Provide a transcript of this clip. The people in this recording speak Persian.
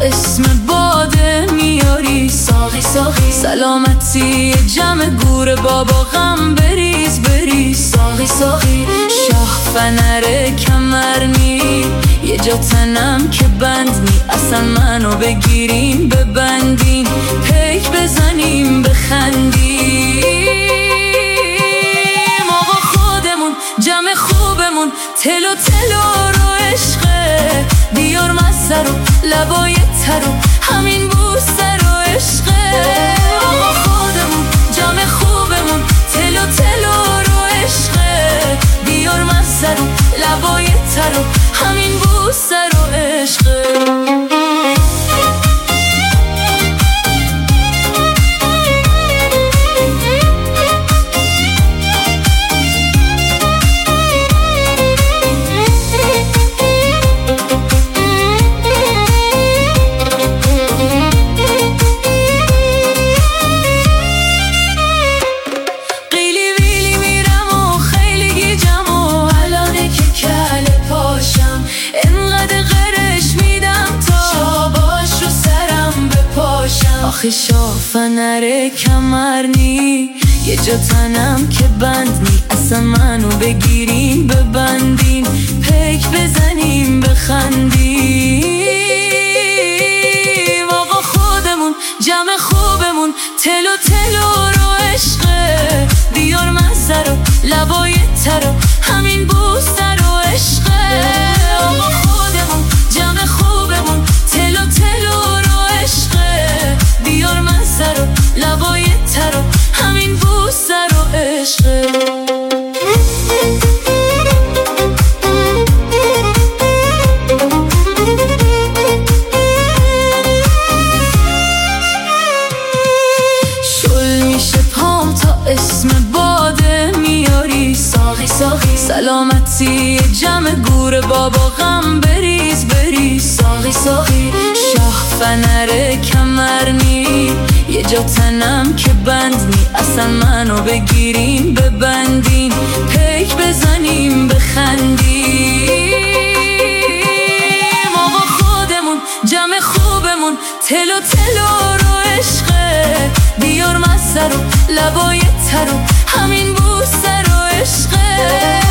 اسم باده میاری ساقی ساقی. سلامتی جمع گور بابا غم بریز بریز ساقی ساقی. شاه فنر کمرنی یه جا تنم که بند نی، اصلا منو بگیریم ببندین پیک بزنیم بخندیم. آقا خودمون جمع خوبمون تلو تلو رو عشقه، بیار مزه رو لبای ترو همین بوسه رو عشقه. آقا خودمون جمع خوبمون تلو تلو رو عشقه، بیار مزه رو لبای ترو همین بوسه رو عشقه. آخه شافنر کمرنی یه جا تنم که بند نی، اصلا منو بگیریم ببندین پیک بزنیم بخندیم. آقا خودمون جمع خوبمون تلو تلو رو عشقه، بیار مزه رو لبای ترو همین بوسه رو عشقه. آقا خودمون جمع خوبمون تلو تلو رو عشقه، بیار مزه رو لبای ترو همین بوسه رو عشقه. شل میشه پام تا اسم باده میاری ساقی ساقی. سلامتی جمع گور بابا غم بریز بریز ساقی ساقی. شاه فنر کمرنی یه جا تنم که بند نی، اصلا منو بگیریم ببندین پیک بزنیم بخندیم. آقا خودمون جمع خوبمون تلو تلو رو عشقه، بیار مزه رو لبای ترو همین بوسه رو عشقه.